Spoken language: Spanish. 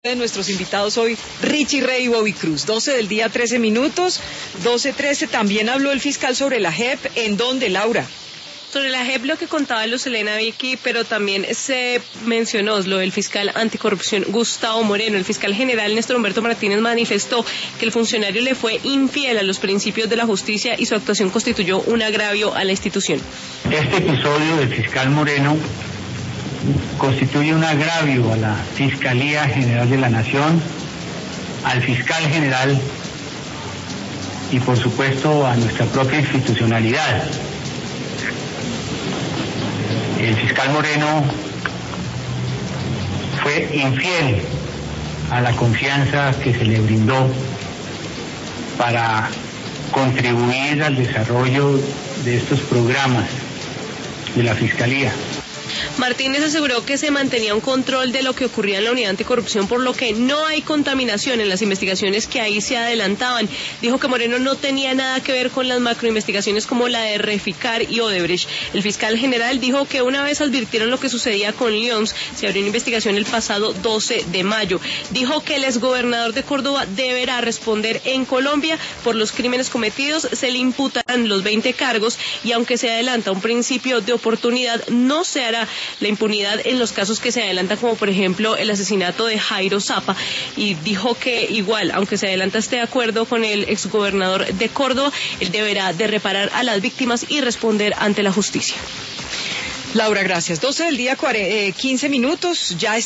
De nuestros invitados hoy, Richie Rey y Bobby Cruz. 12 del día, 13 minutos, 12:13. También habló el fiscal sobre la JEP. ¿En dónde, Laura? Sobre la JEP lo que contaba Luz Helena Vicky, pero también se mencionó lo del fiscal anticorrupción Gustavo Moreno. El fiscal general Néstor Humberto Martínez manifestó que el funcionario le fue infiel a los principios de la justicia y su actuación constituyó un agravio a la institución. Este episodio del fiscal Moreno constituye un agravio a la Fiscalía General de la Nación, al fiscal general y por supuesto a nuestra propia institucionalidad. El fiscal Moreno fue infiel a la confianza que se le brindó para contribuir al desarrollo de estos programas de la Fiscalía. Martínez aseguró que se mantenía un control de lo que ocurría en la unidad anticorrupción, por lo que no hay contaminación en las investigaciones que ahí se adelantaban. Dijo que Moreno no tenía nada que ver con las macroinvestigaciones como la de Reficar y Odebrecht. El fiscal general dijo que una vez advirtieron lo que sucedía con Lyons, se abrió una investigación el pasado 12 de mayo. Dijo que el exgobernador de Córdoba deberá responder en Colombia por los crímenes cometidos. Se le imputarán los 20 cargos y aunque se adelanta un principio de oportunidad, no se hará la impunidad en los casos que se adelantan, como por ejemplo el asesinato de Jairo Zapa, y dijo que igual, aunque se adelanta este acuerdo con el exgobernador de Córdoba, él deberá de reparar a las víctimas y responder ante la justicia. Laura, gracias. 12 del día, 15 minutos, ya